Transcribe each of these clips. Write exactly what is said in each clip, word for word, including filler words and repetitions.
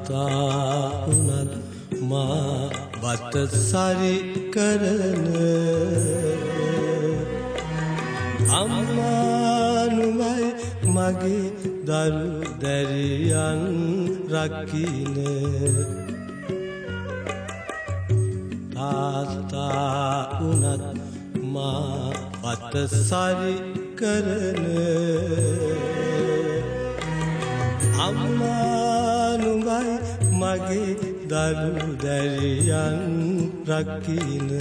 තාත්තා උනත් මා බත සරි කරන අම්මා නුඹයි මගේ දරු දැරියන් රකින්න තාත්තා උනත් මා බත සරි කරන අම්මා නුඹයි මගේ දරු දැරියන් රකින්න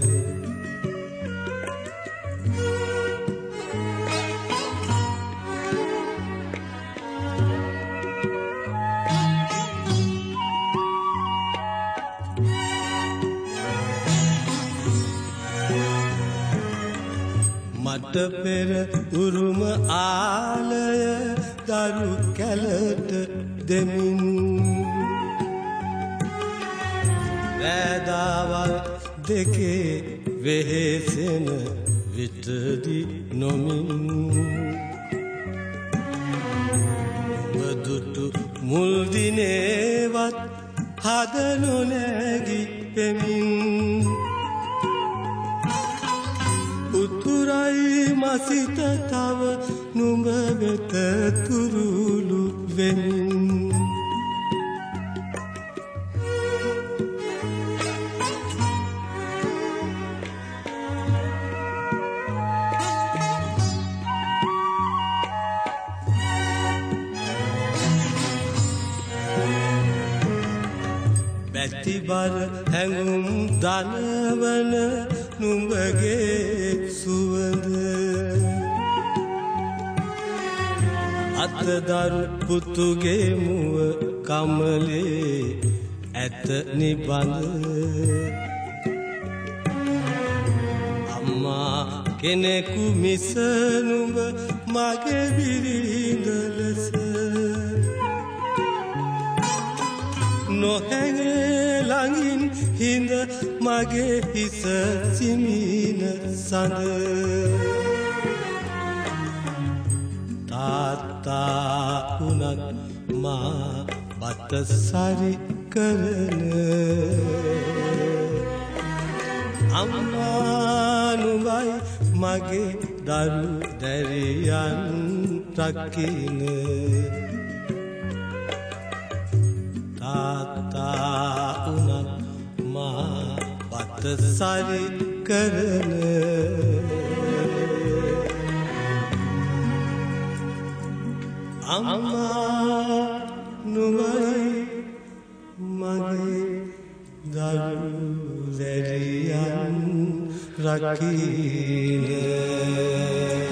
මට පෙර උරුම ආලය දරු කැලට දෙමින් රෑදාවල් දෙකේ වෙහෙසෙන විටදි නොමින් බදුටු මුල් දිනේවත් හද නොනැගි පෙමින් උතුරයි මසිත තව නුඹ වෙත තුරුළු වෙමින් බැතිබර හැඟුම් දනවන නුඹගේ සුවඳ අතදරු පුතුගේ මුව කමලේ ඇත නිබඳ අම්මා කෙනෙකු මිස නුඹ මගේ බිරිඳ ලෙස නොහැඟේ ළඟින් හිඳ මගේ හිස සිමින සඳ තාත්තා උනත් මා බත සරි කරන අම්මා නුඹයි මගේ දරු දැරියන් රකින්න තාත්තා උනත් මා බත සරි කරන අම්මා නුඹයි මගේ දරු දැරියන් රකින්න